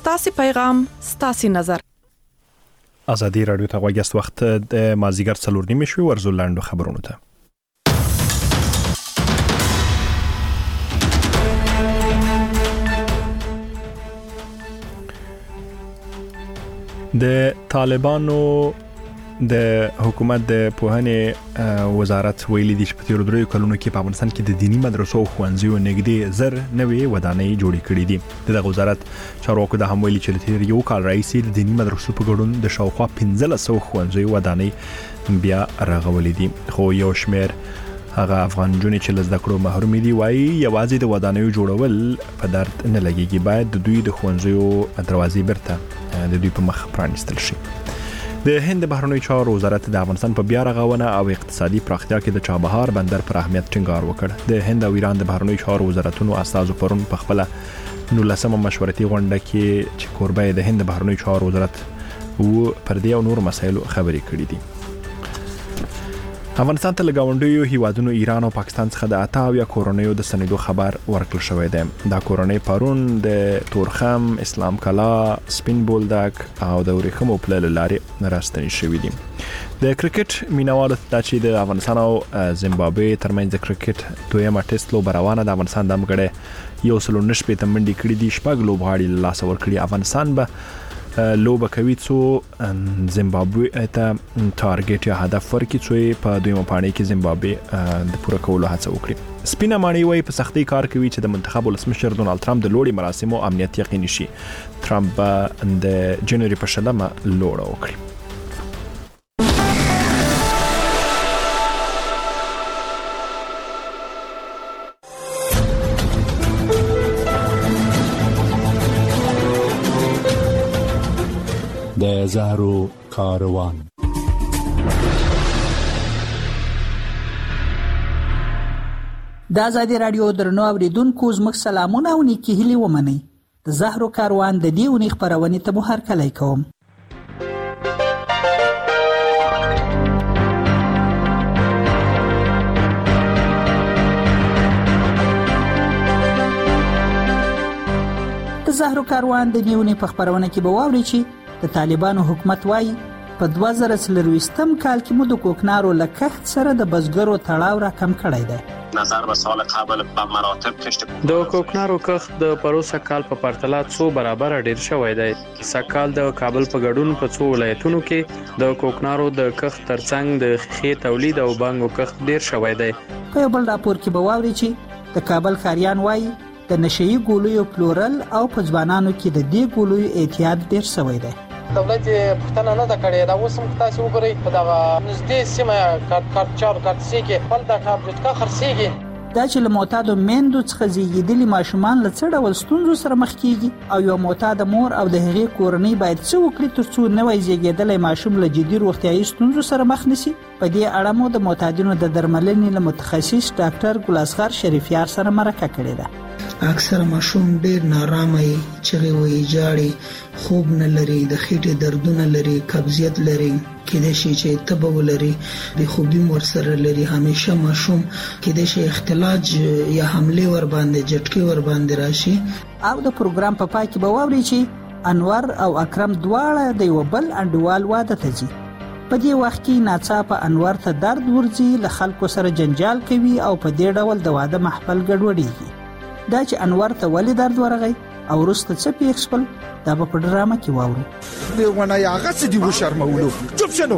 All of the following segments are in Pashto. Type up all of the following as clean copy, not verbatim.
ستاسو پیغام ستاسو نظر. ازادي رادیو ته غوښتل وخت د مازیګر 4:30 شوي ورزو لاندو خبرونه ته. د طالبانو د حکومت د پوهنې وزارت ویلي دی چې په تیرو 3 کلونو کې په افغانستان کې د دینی مدرسو او ښوونځیو نږدې 1000 نوې ودانۍ جوړې کړې دي. د وزارت چارواکو د هم ویلي چې تیر یو کال راځي د دینی مدرسو په ګډون د شاوخوا 1500 ښوونځیو ودانۍ بیا رغولې دي. خو یو شمېر هغه افغان جونې چې له زده کړو محروم دي وایي یوازې د ودانیو جوړول په درد نه لګيږي، باید د دوی د ښوونځیو دروازې برته د دوی په مخ پرانیستل شي. د هند بهرنیو چارو وزارت د افغانستان په بیا رغونه او اقتصادي پراختیا کې د چابهار بندر پر اهمیت ټینګار وکړ. د هند او ایران د بهرنیو چارو وزارتونو استازو پرون په خپل 19مه مشورتي غونډه کې چې کوربه د هند بهرنیو چارو وزارت او پر دې او نور مسایلو خبرې کړې دي. افغانستان ته لګاونډیو هیوادونو ایران او پاکستان څخه د 88 کورونیو د سندو خبر ورکړل شوی دی. دا کورونی پرون د تورخم، اسلام کلا، سپین بولدک او د ورېخمو پل لارې راستنی شوی دي. د کرکټ مینوالو ته چې د افغانستان او زیمبابوې ترمنځ د کرکټ دویمه ټیسټ لوبه روانه د افغانستان د مګړې یو سلو نشپې ته منډي کړې دي. شپږ لوبغاړي لاس ور کړی. افغانستان به لوبه کوي څو زیمبابوې ته ټارګټ یا هدف ورکړي چې په دویمه پاڼې کې زیمبابوې د پوره کولو هڅه وکړي. سپینه ماڼۍ وایي په سختۍ کار کوي چې د منتخب ولسمشر ډونالد ټرمپ د لوړې مراسمو امنیت یقیني شي. ټرمپ د جنوري په 20 لوړه وکړي. د زهرو کاروان. د آزادي رادیو درنو اوریدونکو زموږ سلامونه او نیکی هیلې ومنئ. د زهرو کاروان د دې اونۍ خپرونې ته مو هرکلی کوم. د زهرو کاروان د دې اونۍ په خپرونه کې به واورئ چې د طالبانو حکومت وایي په 2023 کال کې مو د کوکنارو له کښت سره د بزګرو تړاو را کم کړی دی. نظر به سال قبل په مراتب کشت د کوکنارو کښت د پروسه کال په پرتله 100 برابر ډیر شوی دی. سکهال د کابل په ګډون په 2 ولایتونو کې د کوکنارو د کښت ترڅنګ د خې تولید او بانګو کښت ډیر شوی دی. په یو بل راپور کې به واورئ چې د کابل خاریان وایي د نشئی ګولویو پلورل او په ځوانانو کې د دې ګولویو اعتیاد ډیر شوی دی. دولت پښتنه نه دا کړې دا اوس هم تاسو وګورئ په دغه نږدې سیمه کارتسي کې بل دا کار جوړ خرڅيږي. دا چې له معتادو میندو څخه زیږیدلي ماشومان له څه ډول ستونزو سره مخ کیږي او یو معتاد مور او د هغې کورنۍ باید څه وکړي ترڅو نوی زیږیدلی ماشوم له جدي روغتیايي ستونزو سره مخ نشي. په دې اړه مو د معتادینو د درملنې له متخصص ډاکټر ګلاسغر شریفیار سره مرکه کړې ده. اکثر ماشوم ډیر نارامه وي، چغې وي، جاړي، خوب نه لري، د خېټې دردونه لري، قبضیت لري، کېدای شي چې تبه ولري، د خوبي ورسره لري. همیشه ماشوم کېدای شي اختلاج یا حمله ور باندې جټکي ور باندې راشي. او د پروګرام په پای کې به واورئ چې انور او اکرم دواړه د یو بل انډوال واده ته ځي. په دې وخت کې ناڅاپه انور ته درد ورځي، له خلکو سره جنجال کوي او په دې ډول د واده محفل ګډوډېږي. دا چې انور ته ولې درد ورغی او وروسته څه پیښ شول دا به په ډرامه کې واورو. دیوانه یا غس دی وشرمولو چوپ شنو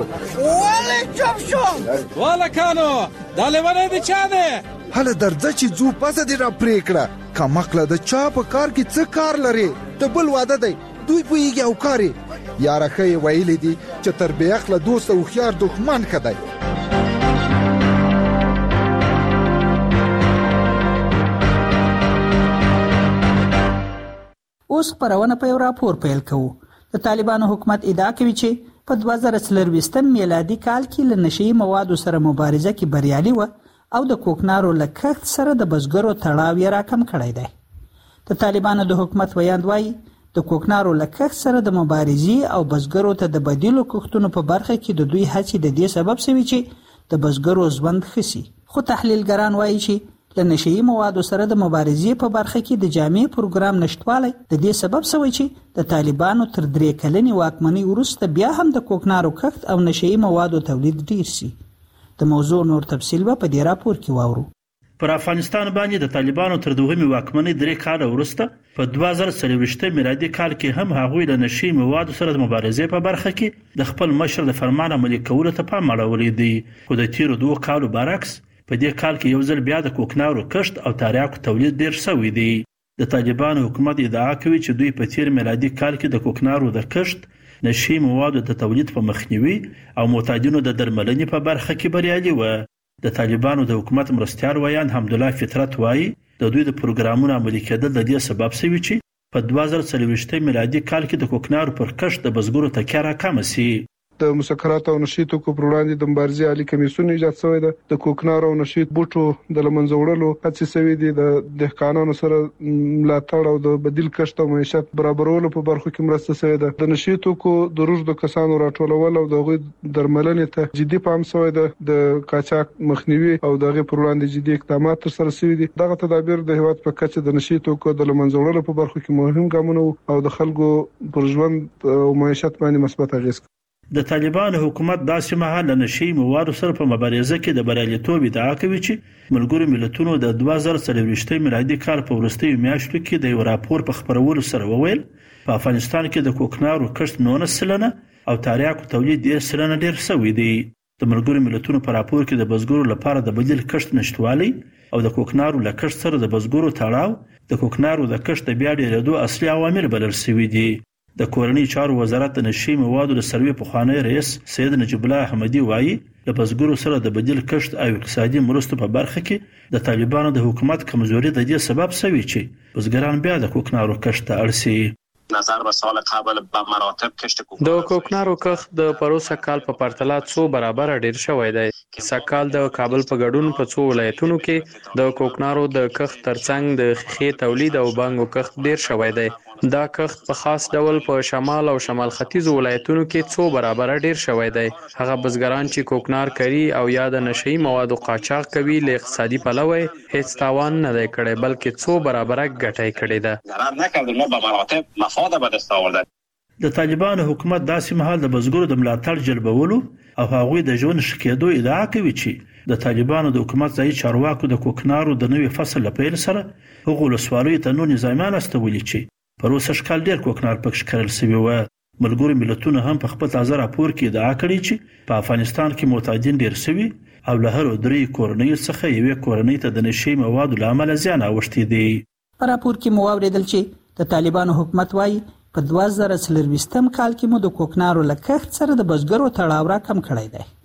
ولې چوپ شو ولا کانو دا لیوانه دی چا ده هله درځه چې زو پاسه دی را پریکړه کمقله د چا په کار کې څه کار لري ته بل واده دی دوی پویږي او کاری یاره خې ویلې دي چې تر بیخله دوست او خيار دښمن کدی. اوس خبرونه په یو راپور پیل کوو. د طالبانو حکومت ادعا کوي چې په 2023 میلادي کال کې له نشئی موادو سره مبارزه کې بریالي و او د کوکنارو له کښت سره د بزګرو تړاو یې راکم کړی دی. د طالبانو د حکومت ویاند وایي د کوکنارو له کښت سره د مبارزې او بزګرو ته د بدیلو کښتونو په برخه کې د دوی هڅې د دې سبب شوي چې د بزګرو ژوند ښه شي. خو تحلیلګران وایي چې له نشئی موادو سره د مبارزې په برخه کې د جامع پروګرام نشټوالی د دې سبب شوی چې د طالبانو تر 3 کلنې واکمنۍ وروسته بیا هم د کوکنارو کښت او نشئی موادو تولید ډیر شي. د موضوع نور تفصیل به په دې راپور کې واورو. پر افغانستان باندې د طالبانو تر دوهمې واکمنۍ 3 کال وروسته په 2023 میلادي کال کې هم هغوی له نشئی موادو سره د مبارزې په برخه کې د خپل مشر د فرمان عملي کولو ته پام اړولی دی. خو د تیرو 2 کالو برعکس په دې کال کې یو ځل بیا د کوکنارو کښت او تریاکو تولید ډیر شوی دی. د طالبانو حکومت ادعا کوي چې دوی په تیر میلادي کال کې د کوکنارو د کښت، نشئی موادو د تولید په مخنیوي او معتادینو د درملنې په برخه کې بریالي و. د طالبانو د حکومت مرستیال ویان حمدالله فطرت وایي د دوی د پروګرامونو عملي کېدل د دې سبب شوي چې په 2023 میلادي کال کې د کوکنارو پر کښت د بزګرو تکیه راکمه شي. د مسکرات او نشئی توکو پر وړاندې د مبارزې عالی کمیسیون ایجاد شوی دی. د کوکنارو او نشئی بوټو د لمنځه وړلو هڅې شوې دي. د دهقانانو سره ملاتړ او د بدیل کښت او معیشت برابرولو په برخو کې مرسته شوې ده. د نشئی توکو د روږدو کسانو راټولول او د هغوی درملنې ته جدي پام شوی ده. د قاچاق مخنیوي او دغه پر وړاندې جدي اقدامات تر سره شوي دي. دغه تدابیر د هیواد په کچه د نشئی توکو د لمنځه وړلو په برخو کې مهم ګامونه او د خلکو پر ژوند او معیشت باندې مثبت اغیز کوي. د طالبانو حکومت داسې مهال له نشئی موادو سره په مبارزه کې د بریالیتوب ادعا کوي چې ملګرو ملتونو د 2023 میلادي کال په وروستیو میاشتو کې د یو راپور په خپرولو سره وویل په افغانستان کې د کوکنارو کښت 19% او تریاکو تولید 10% ډیر شوی دی. د ملګرو ملتونو په راپور کې د بزګرو لپاره د بدیل کښت نشټوالی او د کوکنارو له کښت سره د بزګرو تړاو د کوکنارو د کښت د بیا ډیرېدو اصلي عوامل بلل شوي دي. د کورنۍ چارو وزارت د نشئی موادو د سروې پخوانی رئیس سید نجیب الله احمدي وایي د بزګرو سره د بدیل کښت او اقتصادي مرستو په برخه کې د طالبانو د حکومت کمزوري د دې سبب شوی چې بزګران بیا د کوکنارو کښت ته اړ شي. نظر به سال قبل به مراتب کشت د کوکنارو کښت د پروسه کال په پرتله 2 برابر ډیر شوی دی. سکهال د کابل په ګډون په 2 ولایتونو کې د کوکنارو د کښت ترڅنګ د خې تولید او بانګو کښت ډیر شوی دی. دا کښت په خاص ډول په شمال او شمال ختیځ ولایتونو کې 2 برابر ډیر شوی دی. هغه بزګران چې کوکنار کوي او یا د نشئی موادو قاچاق کوي له اقتصادي پلوه هیڅ تاوان نه دی کړی بلکې 2 برابر ګټه کړې ده. قرار نکردیم ما به مراتب مفاد به دست آورده. د طالبانو حکومت داسې مهال د بزګرو د ملاتړ جلبولو او هغوی د ژوند شکېدو ادعا کوي چې د طالبانو د حکومت ځای چارواکو د کوکنارو د نوي فصل لپاره سره هغه ولسوالیو ته نو نظامیان استولي چې پروسه شکل ډیر کوکنار پکښ کړل شوی و. ملګرو ملتونو هم په خپل تازه راپور کې ادعا کړې چې په افغانستان کې معتادین ډیر شوي او له هر 3 کورنۍ څخه یوې کورنۍ ته د نشئی موادو له امله زیان اوښتی دی. په راپور کې مو واوریدل چې د طالبانو حکومت وایي په 2023 کال کې مو د کوکنارو له کښت سره د بزګرو تړاو راکم کړی دی.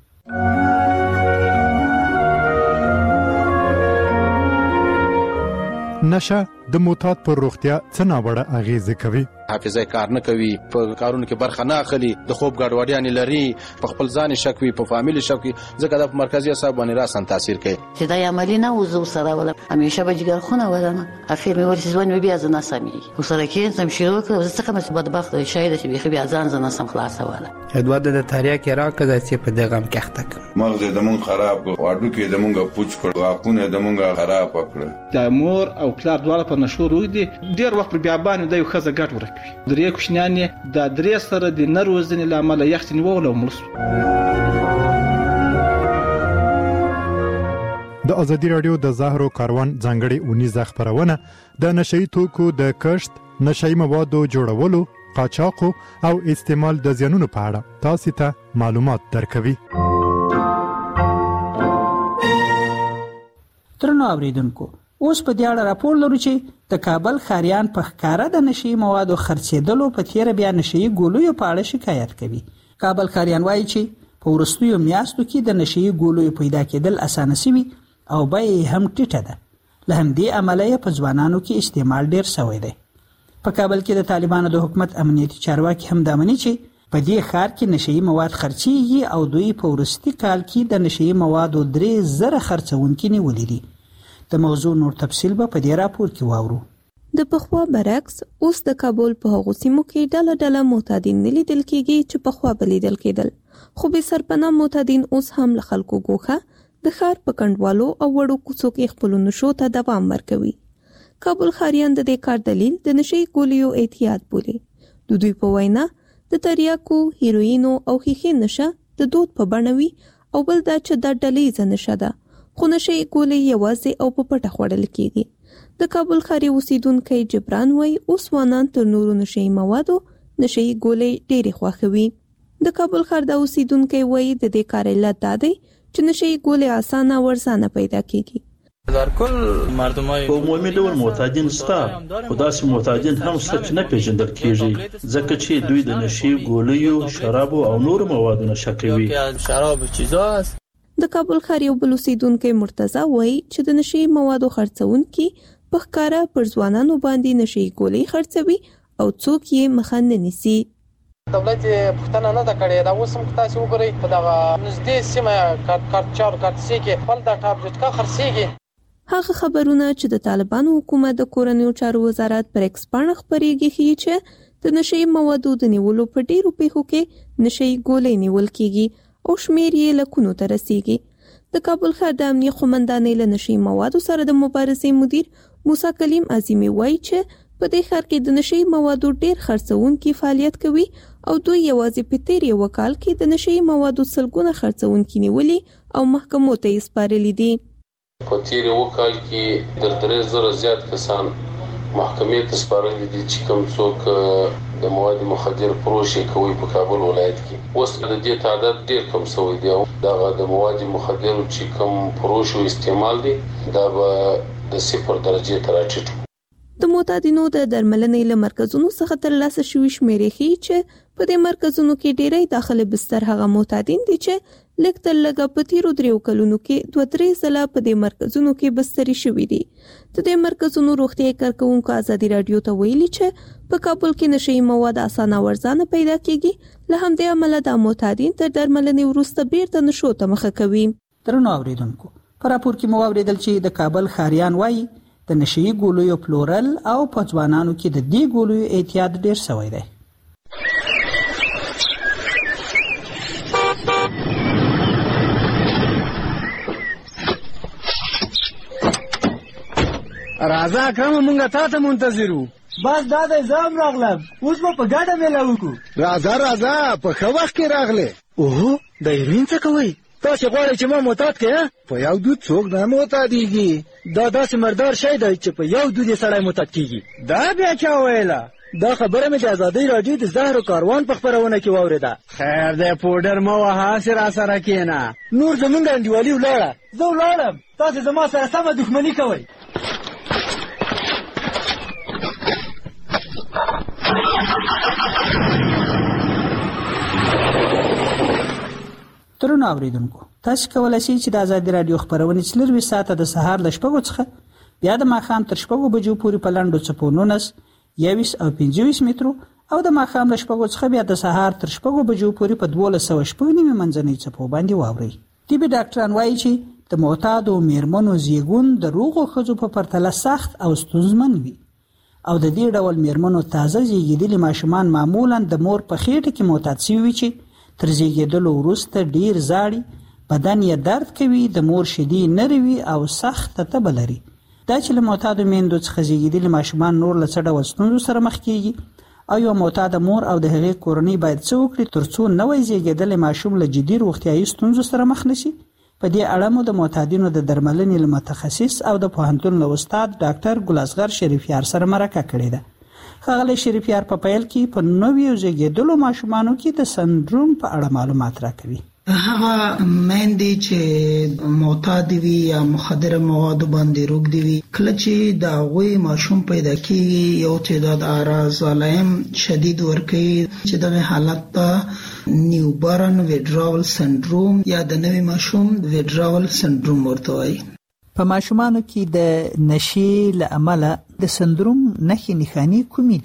نشه د معتاد پر روغتیا څه ناوړه اغیزه کوي. حافظه کار نه کوي، په کارونو کې برخه نه اخلي، د خوب ګډوډي لري، په خپل ځان شک وي، په فامیل شک وي، ځکه د مرکزي اعصاب باندې راسن تاثیر کوي. چې دا عملی نه وزو سره ولا همیشه به جګر خونه ولنه افیر مې ورسې ځوان بیا ځنه سمي وسره کې سم شروع کړ څه کوم بدبخت شاید چې بیا ځان ځنه سم خلاص ولا ادوار د تاریخ کې راکړه چې په دغه کښتک مغز د مون خراب واډو کې د مونږه پوچ کړ واپونه د مونږه خراب کړ. د مور او پلار دواړه په نشو روي دي ډیر وخت بیا باندې د یو خزه ګټ ورکوي. درې کوشنیان د درې سره د نروزنې لامل یخت نیول او مرسو. د ازادي رادیو د زهرو کاروان ځانګړي اونیزه خبرونه د نشئی توکو د کښت، نشئی موادو جوړولو، قاچاقو او استعمال د زیانونو په اړه تاسو ته معلومات درکوي. ترنو اوریدونکو اوس په دې اړه راپور لرو چې د کابل خاریان په ښکارا د نشئی موادو خرڅېدلو په تیر بیا نشئی ګولویو په اړه شکایت کوي. کابل خاریان وایي چې په ورستیو میاشتو کې د نشئی ګولویو پیدا کېدل اسانه شوي او بیه هم ټیټه ده. له همدې امله په ځوانانو کې استعمال ډیر شوی دی. په کابل کې د طالبانو د حکومت امنیتي چارواکي هم د امني چې په دې ښار کې نشئی مواد خرڅېږي او دوی په ورستي کال کې د نشئی موادو 3000 خرڅونکي نیولي دي. د موضوع نور تفصیل به په دې راپور کې واورو. د پخوا برعکس اوس د کابل په هغو سیمو کې ډله معتادین نه لیدل کېږي چې پخوا به لیدل کېدل، خو بې سرپناه معتادین اوس هم له خلکو ګوښه د ښار په کندوالو او وړو کوڅو کې خپلو نشو ته دوام ورکوي. کابل ښاریان د دې کار دلیل د نشي ګولیو اعتیاد بولي. د دوی په وینا د تریاکو، هیروینو او ښیښې نشه د دود په بڼه وي او بل دا چې دا ډلهییزه نشه ده، خو نشي ګولۍ یوازې او په پټه خوړل کیږي. د کابل ښاري اوسیدونکی جبران وایي اوس ځوانان تر نورو نشي موادو نشي ګولۍ ډېرې خوښوي. د کابل ښار د اوسیدونکی وایي د دې کار علت دا دی چې نشي ګولۍ اسانه ورزانه پیدا کیږي. په عمومي ډول معتادین شته، خو داسې معتادین هم شته چې نه پیژندل کیږي، ځکه چې دوی د نشي ګولیو، شرابو او نورو موادو نشه کوي. د کابل ښار یو بل اوسیدونکی مرتضی وایي چې د نشي موادو خرڅونکي په ښکاره پر ځوانانو باندې نشي ګولۍ خرڅوي او څوک یې مخه نه نیسي. دولت پښتنه نه دا کړې دا اوس هم تاسو وګورئ په دغه نږدې سیمه کارچار کارتسي کې بل دا ټابلټ کا خرڅيږي. هغه خبرونه چې د طالبانو حکومت د کورنیو چارو وزارت پر ایکس باندې خبرېږي ښیي چې د نشي موادو د نیولو په ډیرو پیښو کې نشي ګولۍ نیول کیږي او شمیر یې لکونو ته رسیږي. د کابل ښار د امنیه قومندانۍ له نشي موادو سره د مبارزې مدیر موسی کلیم عظیمی وایي چې په دې ښار کې د نشي موادو ډیر خرڅونکي فعالیت کوي او دوی یوازې په تیر یو کال کې د نشي موادو سلګونه خرڅونکي نیولي او محکمو ته یې سپارلي دي. په تیر یو کال کې د 3000 زیات کسان محکمې ته سپارلي دي چې کوم څوک د مواد مخدر فروش کوي په کابل ولایت کې. اوس د دې تعداد ډیر کم شوی دی او د مواد مخدر چې کوم فروش او استعمال دي دا به د 0 درجه ته راټیټ. د معتادینو د درملنې له مرکزونو څخه ترلاسه شوي شمیرې ښیي چې په دې مرکزونو کې ډیری داخله بستر هغه معتادین دي چې لږ تر لږه په تیرو 3 کلونو کې 2-3 ځله په دې مرکزونو کې بستري شوي دي. د دې مرکزونو روغتیايي کارکوونکو ازادي رادیو ته ویلي چې په کابل کې نشي مواد اسانه ورزانه پیدا کیږي، له همدې امله د معتادین تر درملنې وروسته بیرته نشو ته مخه کوي. درنو اوریدونکو، په راپور کې مو اوریدل چې د کابل ښاریان وایي د نشي ګولیو پلورل او په ځوانانو کې د دې ګولیو اعتیاد ډیر شوی دی. راځه اکرم مونږه تا ته منتظر وو. بس دا د ځام راغلم، اوس په ګډه میله وکړو. راځه په ښه وخت کې راغله. اوه د هیروین څه کوي؟ تاسو غواړئ چې ما معتاد کړئ؟ په یو دود څوک نه معتادیږي. دا داسې مردار شی دی چې په یو دود یې سړی معتاد کیږي. دا بیا چا ویله؟ دا خبره مې د ازادۍ راډیو د زهرو کاروان په خپرونه کې واورېده. خیر دی پوډر مه وهه، هسې راسره کښېنه. نور زمونږ انډیوالي ولاړه. زه ولاړم، تاسې زما سره سمه دښمني کوئ. درنو اوریدونکو، تاسو کولای شئ چې د ازادي رادیو خبرونه 24 ساعته د سهار ل 6 څخه بیا د ماښام تر 6 بجو پورې په لاندو چپو 19 21 او 25 مترو او د ماښام ل 6 څخه بیا د سهار تر 6 بجو پورې په 1290 منځنۍ چپو باندې واورئ. طبي ډاکټران وایي چې د معتادو میرمنو زیږون د روغو ښځو په پرتله سخت او ستونزمن وي او د دې ډول میرمنو تازه زیږیدلي ماشومان معمولا د مور په خېټه کې معتاد شوي چې تر زیږیدلو وروسته ډیر زاړي، بدن یې درد کوي، د مور شیدې نری او سخت تبه لري. دا چې له معتادو میندو څخه زیږیدلي ماشومان نور له څه ډول ستونزو سره مخ کیږي او یو معتاده مور او د هغې کورنۍ باید څه وکړي ترڅو نوی زیږیدلی ماشوم له جدي روغتیایي ستونزو سره مخ نشي. په دې اړه مو د معتادینو د درملنې له متخصص او د پوهنتون له استاد ډاکټر ګلازغر شریفیار سره مرکه کړې ده. ښاغلی شریفیار په پیل کې په نویو زیږیدلو ماشومانو کې د سندروم په اړه معلومات راکوي. هغه مېندې چې معتاد وي یا مخدره مواد باندې روږدي وي، کله چې د هغوی ماشوم پیدا کېږي یو تعداد اعراض علائم شدید ورکوي چې دغه حالت ته نیوبارن ویډراول سندروم یا د نوي ماشوم ویډراول سندروم ورته وایي. په ماشومانو کې د نشي له امله د سندروم نښې نښانې کومې دي؟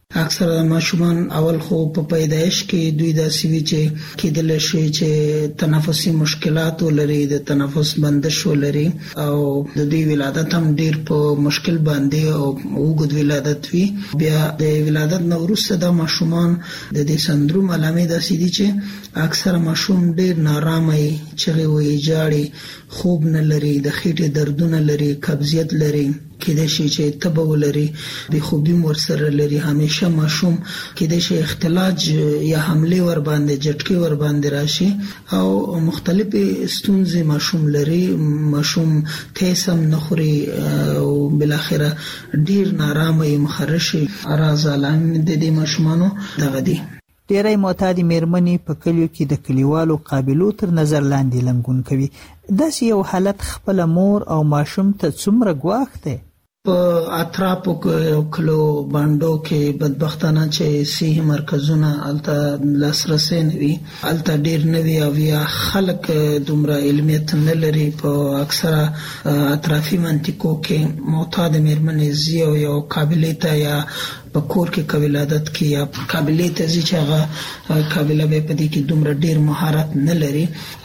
اکثره ماشومان اول خو په پیدایش کې دوی د سیوی چې کېدل شي چې تنفسي مشکلات ولري، د تنفس بندش ولري او د دوی ولادت هم ډیر په مشکل باندې او وګد ولادت وي. بیا د ولادت نو وروسته د ماشومان د دې سندروم علامې د سیدي چې اکثره ماشوم ډیر نارامه چغې وي، جاړي، خوب نه لري، د خېټې دردونه لري، قبضیت لري، کېدای شي چې تبه ولري، بې خوبي ورسره لري. همیشه ماشوم کېدای شي اختلاج یا حمله ور باندې جټکي ور باندې راشي او مختلفې ستونزې ماشوم لري. ماشوم تیسم نخوري او بل اخره ډیر نارامه مخرشي اراز علامه د دې ماشومانو دغه دي. ډیری معتاد میرمنې په کلیو کې د کلیوالو قابلو تر نظر لاندې لنګون کوي. داسې یو حالت خپل مور او ماشوم ته څومره ګواښ دی؟ په اطرافو کې کلو باندو کې بدبختانه چې صحي مرکزونه الته لاسرسي نه وي، الته ډیر نه وي او یا خلک دومره علمیت نه لري. په اکثره اطرافي منطقو کې معتاد میرمنې زیو یو قابلیت یا په کور کې قابلیت کې یا قابلیت چې هغه قابلیت به پدې کې دومره ډیر مهارت نه لري،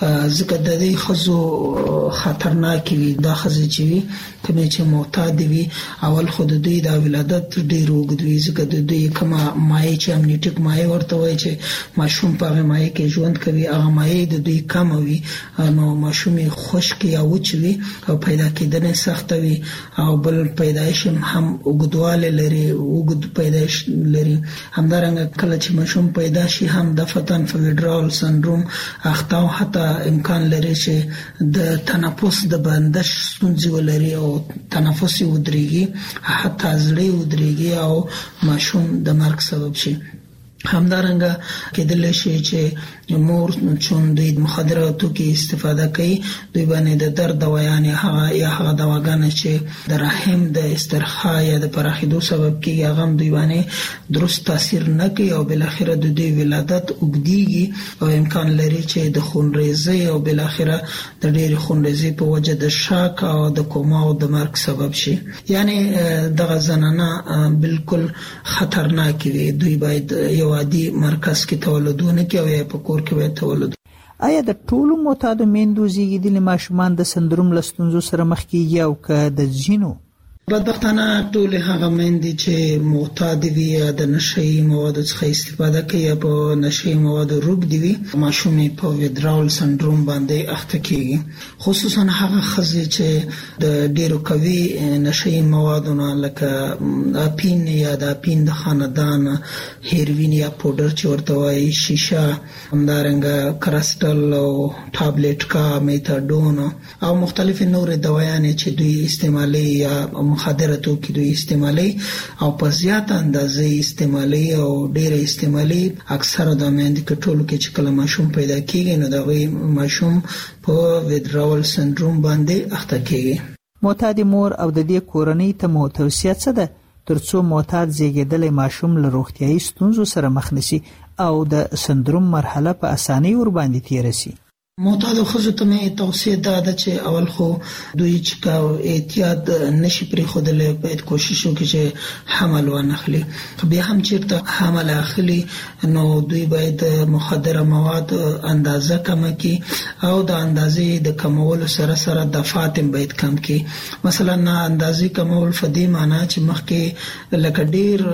ځکه د دې خزو خطرناک وي. دا خزې چې وي کومې چې معتاد وي اول خود دوی د ولادت ډیر وګدوي، ځکه د دوی کومه مایع چې امنیټیک مایع ورته وایي چې ماشوم په هغه مایع کې ژوند کوي، هغه مایع د دوی کم وي نو ماشوم خشک یا وچ وي او پیدا کېدنه سخت وي او بل پیدایش هم وګدواله لري، وګد پیدایش لري. همدارنګه کله چې ماشوم پیدا شي هم د فتن فیډرال سندروم اخته او حتی امکان لري چې د تنفس د بندش ستونزې ولري او تنفس ودرېږي، حتی زړه ودرېږي او ماشوم د مرګ سبب شي. همدارنګه کېدل شي چې مور چون دوی مخدراتو کې استفاده کوي، دوی باندې د درد دوايان هغه دواګانې چې د رحم د استرخاء یا د پراخېدو سبب کېږي هغه دوی باندې درست تاثیر نه کوي او بل اخره د دوی ولادت وګديږي او امکان لري چې د خونریزي او بل اخره د ډېر خونریزي په وجه د شاک او د کوما او د مرګ سبب شي. یعنی دغه زنانه بالکل خطرناک وي. دوی باید یو عادي مرکز کې تولدونه کوي او یا په کور کې باید تولد. آیا د ټولو معتادو میندو زیږیدلي ماشومان د سندروم له ستونزو سره مخ کیږي او که د ځینو بدبختانه ټول هغه مېندې چې معتاد وي یا د نشي موادو څخه استفاده کوي یا په نشي موادو روږدي وي ماشومې په ویدرال سندروم باندې اخته کیږي. خصوصا هغه ښځې چې د ډیرو قوي نشي موادو نه لکه اپین یا د اپین د خاندان، هیروین یا پودر چې ورته وایي، شیشه، همدارنګه کرسټل او ټابلیټ کا میتاډون او مختلف نور دوايان چې دوی استعمالي یا مخدراتو کې دوی استعمالي او په زیات اندازې استعمالي او ډېر استعمالي. اکثره د مېندې کټولو کې چې کله ماشوم پیدا کیږي نو دا ماشوم په ویدرال سندروم باندې اخته کیږي. معتاد مور او د دې کورنۍ ته مو توصیه څه ده ترڅو معتاد زیږیدلی ماشوم له روغتیايي ستونزو سره مخ نشي او د سندروم مرحله په اسانۍ ور باندې تیر شي؟ معتاد ښځو ته مې توصیه ده چې اول خو دوی چې احتیاط نشي پرې خودلې باید کوشش وکړي چې حمل ونخلي. بیا هم چیرته حمل اخلي نو دوی باید مخدره مواد اندازه کم کړي او د اندازې د کمولو سره سره دفعات باید کم کړي. مثلا اندازې کمول فدی معنی چې مخکې لکه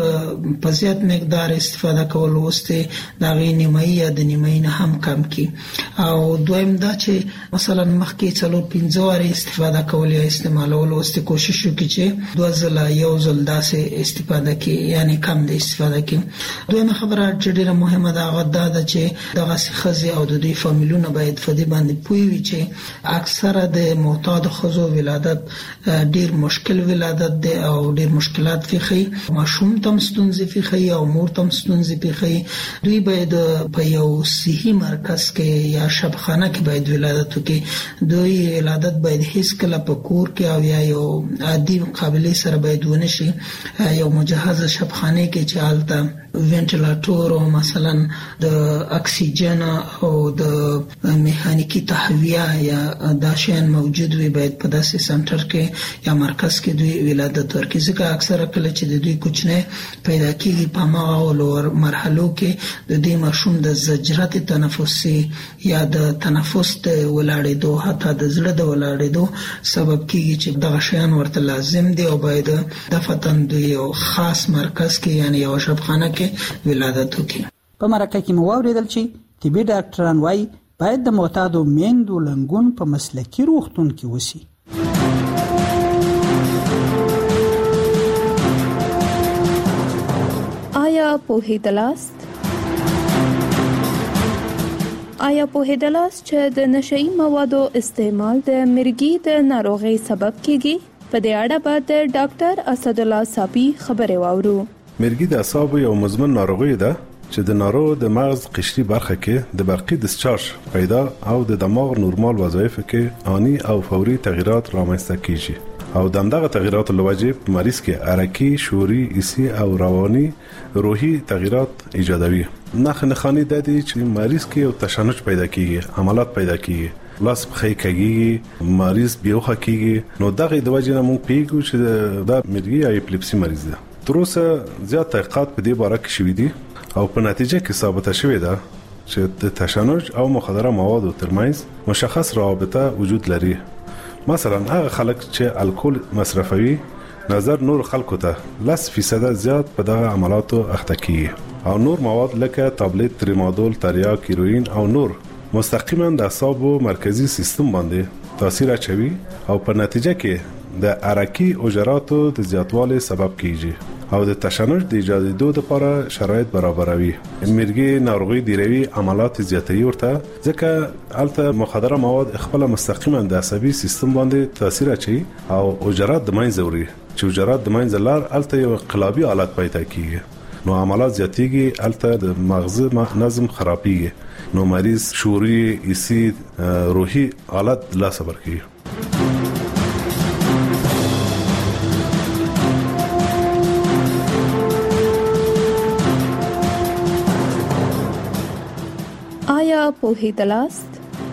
ډیر په زیات مقدار استفاده کول وسته دا غي نیمایي یا د نیمایي نه هم کم کړي او دویم دا چې مثلا مخکې 4-5 واره استفاده کول یا استعمالول وسته کوشش وکړي چې 2 ځله یو ځل داسې استفاده کړي یعنی کم د استفاده کړي. دویمه خبره چې ډیره مهمه ده دا چې دغه خزي او د دوی فامیلونه باید فدی باندې پوي وي چې اکثره د معتاد خزو ولادت ډیر مشکل ولادت دی او ډیر مشکلات فيخي، ماشوم تم ستونزې فيخي او مور تم ستونزې فيخي. دوی باید په یو صحي مرکز کې یا شبخانه کې باید ولادت وکړي. دوی ولادت باید هیڅ کله په کور کې او یا یو عادي قابلیت سره باید ونشي، یو مجهز شبخانه کې چې حالت وینټیلیټور او مثلا د اکسیجن او د میخانیکی تهویه یا دا شیان موجود وي باید په داسې سنټر کې یا مرکز کې دوی ولادت ورکړي. ځکه اکثره کله چې د دوی کوچنی پیدا کیږي په هغه لوړ مرحلو کې د دې ماشوم د زجرت تنفسي یا د تنفس د ولاړېدو حتی د زړه د ولاړېدو سبب کیږي چې دغه شیان ورته لازم دي او باید د فتن دوی یو خاص مرکز کې یعنی یو شبخانه کې ولادت وکړي. په مرکه کې مو اوریدل چې طبي ډاکټران وايي باید د معتادو میندو لنګون په مسلکي روغتون کې وسی. آیا پوهیدلاست چې د نشئی موادو استعمال د مرګي د ناروغۍ سبب کیږي؟ په دې اړه به د ډاکټر اسد الله صابي خبرې واورو. مرګي د اعصابو یو مزمن ناروغي ده چې د ناروغ د مغز قشري برخه کې د برقي ډسچارج پیدا او د دماغ نورمال وظایف کې آنی او فوري تغیرات رامنځته کیږي او دغه تغیرات لوجه په مریض کې حرکي، شعوري، حسي او رواني روحي تغیرات ایجادوي. نخنخانی د دې چې مریض کې یو تشنج پیدا کیږي، عملات پیدا کیږي، لاس پخې کېږي، مریض بیوخه کیږي. نو دغه د وجه نه مونږ پیګو چې دا مرګي یا اپلیپسي مریض ده. تر اوسه زیات تحقیقات په دې باره کې شوي دي او په نتیجه کې ثابته شوې ده چې د تشنج او مخدره موادو ترمنځ مشخص رابطه وجود لري. مثلا هغه خلک چې الکول مصرفوي نظر نور خلکو ته 10% زیات په دغه عملاتو اخته کیږي او نور مواد لکه تابلت، تریمادول، تریاک، هیروین او نور مستقیما د اعصابو مرکزی سیستم باندې تاثیر اچوي او په نتیجه کې د حرکي حجراتو د زیاتوالي سبب کیږي او د تشنج د ایجادېدو لپاره شرایط برابروي. مرګي ناروغي ډیروي عملات زیاتوي ورته ځکه الته مخدره مواد خپل مستقیما د عصبي سیستم باندې تاثیر اچوي او حجرات د منځ وړي چې حجرات د منځ لار الته یو انقلابي حالت پیدا کیږي. نو عملات زیاتېږي، الته د مغز نظم خرابېږي، نو مریض شعوري، حسي، روحي حالت لا صبر کوي. آیا پوهیدلاست؟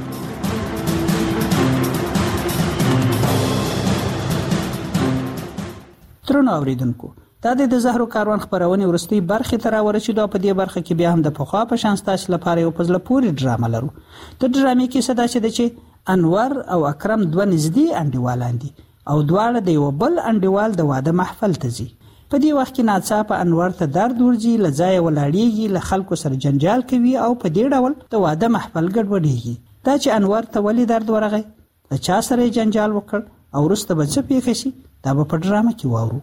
ترنو اوریدونکو دا د زهرو کاروان خبرونه ورستي برخه تر ورچې په دې برخه کې بیا هم د پخوا په شان ستاسو لپاره یو پزله پوری ډرامه لرو. د ډرامې کې صدا چې انور او اکرم دوه نږدې انډیوالان دي او دواړه د یو بل انډیوال د واده محفل ته ځي. په دې وخت کې ناڅاپه انور ته درد ورځي، لځای ولاړیږي، له خلکو سره جنجال کوي او په دې ډول د واده محفل ګډوډیږي. دا چې انور ته ولې درد ورغی، د چا سره جنجال وکړ او وروسته به څه پیښ شي، دا به په ډرامه کې واورو.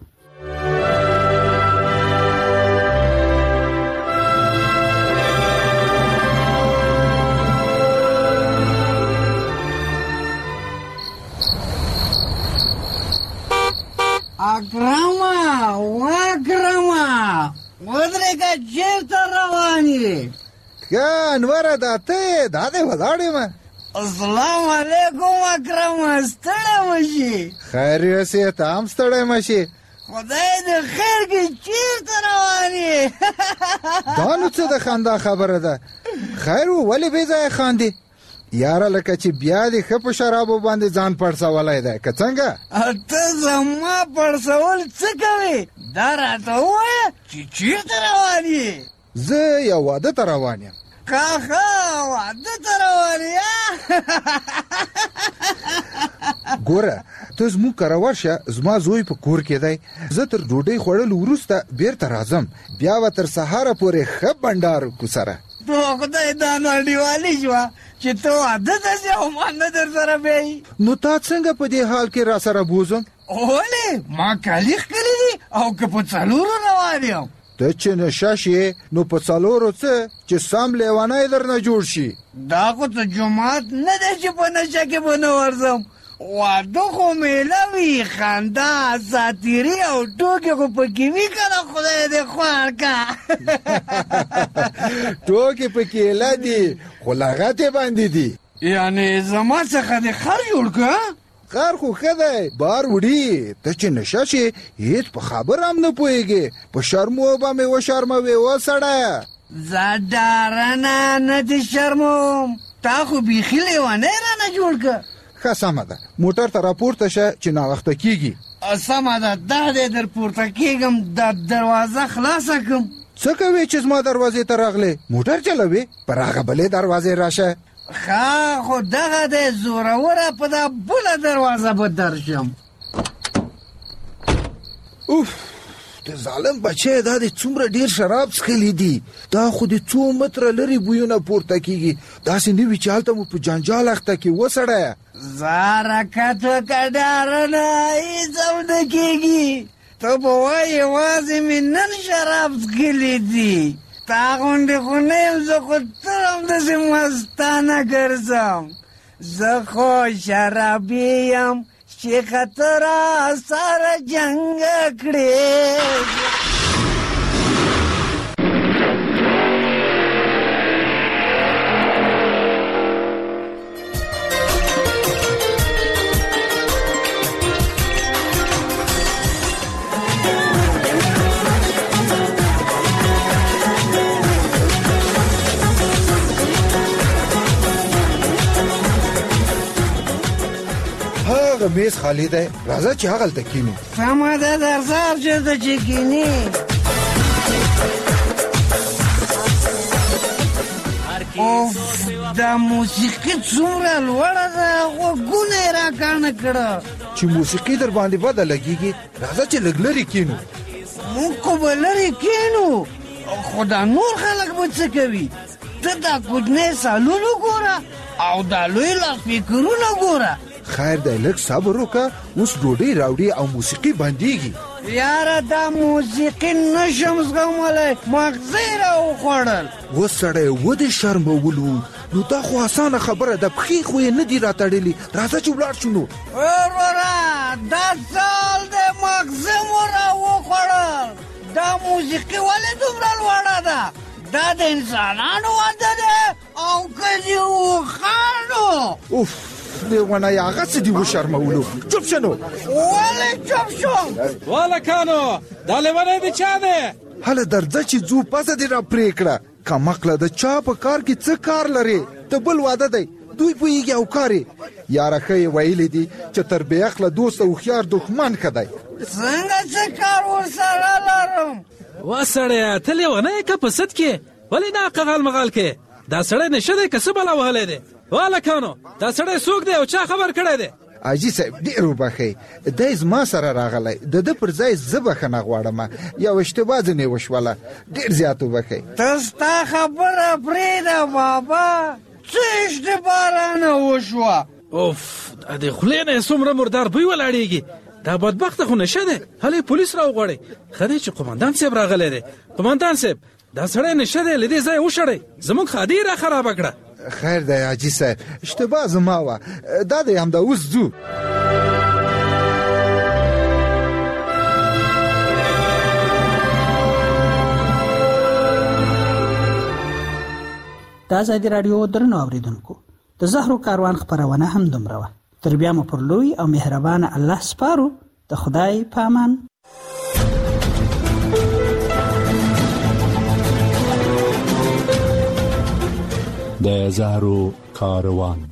اکرما ودرېګه چیرته روان یې؟ یا انور دا ته دا دې ولاړې ما. السلام علیکم اکرما، ستړی مشي؟ خیر یې ته هم ستړی مشي. خدای دې خیر کې چیرته روان یې؟ دا نو څه د خندا خبره ده؟ خیر ولې بې ځایه خاندې؟ یاره لکه چې بیا دې ښه په شرابو باندې ځان پړسولی دی که څنګه؟ ته زما پړسول څه کوې؟ دا راته ووایه چې چیرته روان یې؟ زه یو واده ته روان یم. کاخه واده ته روان یې؟ ګوره ته زموږ کره ورشه، زما زوی په کور کې دی. زه تر ډوډۍ خوړلو وروسته بیرته راځم، بیا به تر سهاره پورې ښه بنډار وکړو سره. په خدای دا نو انډیوالي شوه چې ته واده ته ځې او ما نه در سره بیایي. نو تا څنګه په دې حال کې را سره بوزم؟ ولې ما کالي ښکلي دي او که په څلورو روان یم. ته چې نشه شې نو په څلورو څه چې سم لیونی درنه جوړ شي. دا خو ته جومات نه دی چې په نشه کې به نه ورځم. واده خو میله وي، خندا، ساتیري او ټوکې خو پکې وي که نه، خدای دې خوار که. ټوکې پکې ایله دي خو لغتې باندې دي. یعنې زما څخه دې خر جوړ که؟ کار خو ښه دی بار وړي ته چې نشه شي هیڅ په خبر هم نه پوهېږې په شرمو به مې وشرموې وسړیه زه ډارنه نه دې شرموم تا خو بیخي لیونی رانه جوړ که ښه سمه ده موټر ته راپورته شه چې ناوخته کېږي سمه ده دا دی در پورته کېږم دا دروازه خلاصه کړم څه کوې چې زما دروازې ته راغلې موټر چلوې پر هغه بلې دروازې راشه ښه خو دغه دی زوروره په دا بله دروازه به درشم اوف د ظالم بچی دا د څومره ډیر شراب څښلي دي دا خو د 2 متره لرې بویونه پورته کېږي داسې نه وي چې هلته مو په جنجال اخته کې وسړیه زه حرکت وکړه ډارنه هېڅ هم نه کېږي ته به وایې یوازې مې نن شراب څښلي دي تا غوندې خو نه یم زه خو تل همداسې مستانه ګرځم زه خو شرابي یم چې خطر سره جنګ کړې میز خالی دی راځه چې هغلته کینو سمه ده درځه چېرته چې کینې اوف دا موسیقي څومره لوړه ده غوږونه یې راکاڼه کړه چې موسیقي در باندې بده لګېږي راځه چې لږ لرې کینو موږ خو به لرې کینو خو دا نور خلک به څه کوي ته دا کوچنی سالون وګوره او دا لوی لاسپیکرونه ګوره خیر دی لږ صبر وکړه اوس ډوډۍ راوړي او موسیقي بندېږي یاره دا موسیقي نشم زغملی مغزه یې راوخوړل اوس سړی ودې شرمولو نو دا خو اسانه خبره ده پښې خو یې نه دي راتړلي راځه چې ولاړ شو نو وروره دا سال دی مغزه مو راوخوړل دا موسیقي ولې دومره لوړه ده دا د انسانانو واده دی او که د اوښانو اوف لیونه یې هغسې دې وشرمولو چوپ شه نو ولې چوپ شم والکانو دا لیونی د چا دی هله درځه چې ځو پسه دې را پرې کړه کمقله د چا په کار کې څه کار لرې ته بل واده دی دوی پوهېږي او کار یې یاره ښه یې ویلي دي چې تر بې عقله دوست او هوښیار دښمن ښه دی څنګه څه کار ورسره لرم وا سړیه ته لیونی یې که په سد کې ولې نه قغال مغال کې دا سړی نشه دی که څه بلا وهلی دی والکانو دا سړی څوک دی او چا خبر کړی دی حاجي صاحب ډېر وبښئ دی زما سره راغلی د ده پر ځای زه بښنه غواړم یو اشتباه ځینې وشوله ډېر زیات وبښئ ته ستا خبره پرېږده بابا څه اشتباه رانه وشوه اوف د خولې نه یې څومره مردار بوی ولاړېږي دا بدبخته خو نشه دی هلې پولیس راوغواړئ ښه دی چې قمندان صاحب راغلی دی قمندان صاحب دا سړی نشه دی له دې ځایه وشړئ زموږ خادي یې را خرابه کړه خیر دی حاجي صاحب اشتباه زما وه دا دی همدا اوس ځو د ازادي راډیو درنو اوریدونکو د زهرو کاروان خپرونه هم دومره وه تر بیا مو پر لوی او مهربانه الله سپارو د خدای په امان د زهرو کاروان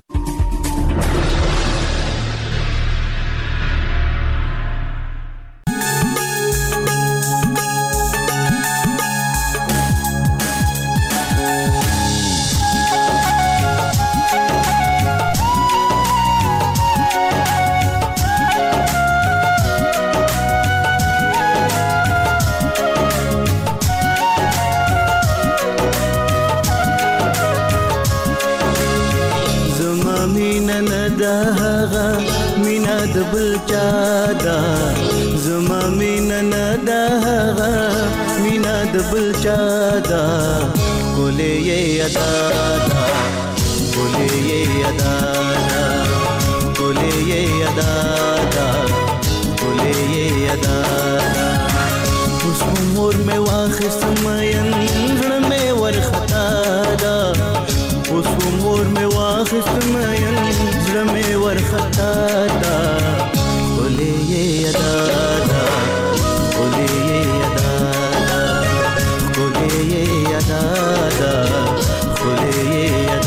ورختا دا ادا دا خلی